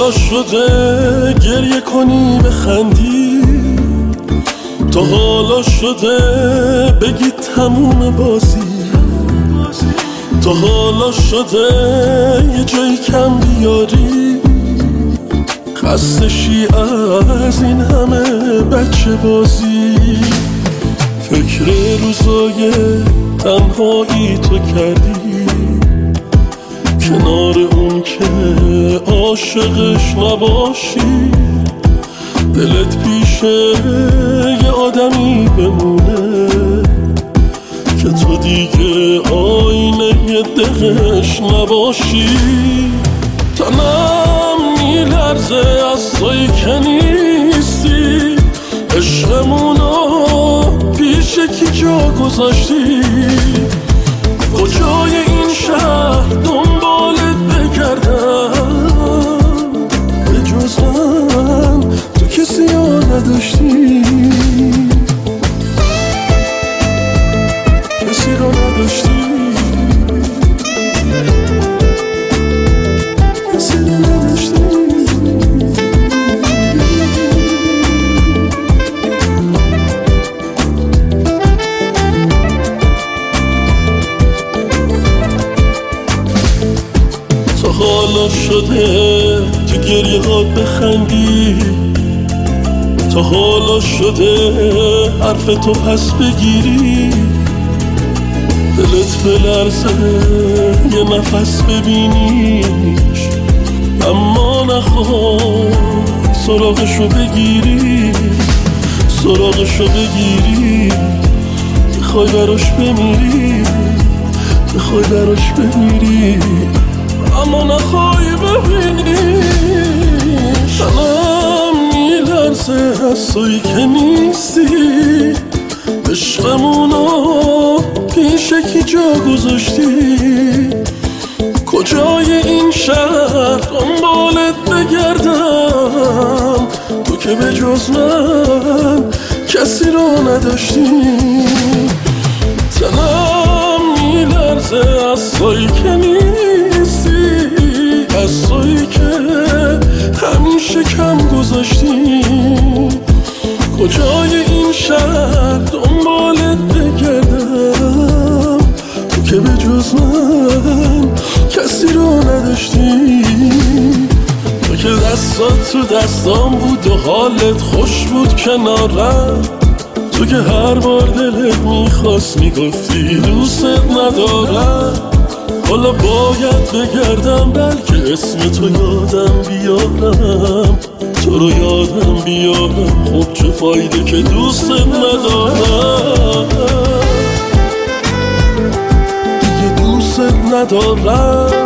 حالا شده گریه کنی بخندی، تا حالا شده بگی تموم بازی، تا حالا شده یه جایی کم بیاری، خستشی از این همه بچه بازی. فکر روزای تنهایی تو کردی، کنار اون که عاشقش نباشی، دلت پیشه یه آدمی بمونه که تو دیگه آینه دلش نباشی. تنم میلرزه از توی که نیستی، عشقمونو پیش کی جا گذاشتی، کجای این شهر دنبالت بگردم، به جز من تو کسی ها نداشتی، کسی رو نداشتی، کسی رو نداشتی. تا حالا شده تو گریه ها بخندی، تا حالا شده حرف تو پس بگیری، دلت بلرزه یه نفس ببینیش، اما نخوای سراغشو بگیری، سراغشو بگیری، بخوای براش بمیری، بخوای براش بمیری، اما نخوای ببینی. تنم میلرزه از توی که نیستی، عشقمونو پیش کی جا گذاشتی، کجای این شهر دنبالت بگردم، تو که به جز من کسی رو نداشتی. تنم میلرزه از توی که نیستی، از توی که همیشه کم گذاشتی، کجای این شهر دنبالت بگردم، تو که به جز من کسی رو نداشتی، تو که دستات تو دستام بود و حالت خوش بود کنارم، تو که هر بار دلت میخواست میگفتی دوست ندارم. حالا باید بگردم بلکه اسم تو یادم بیارم، تو رو یادم بیارم، خب چه فایده که دوست ندارم، دیگه دوست ندارم،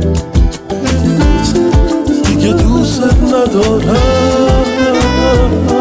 دیگه دوست ندارم.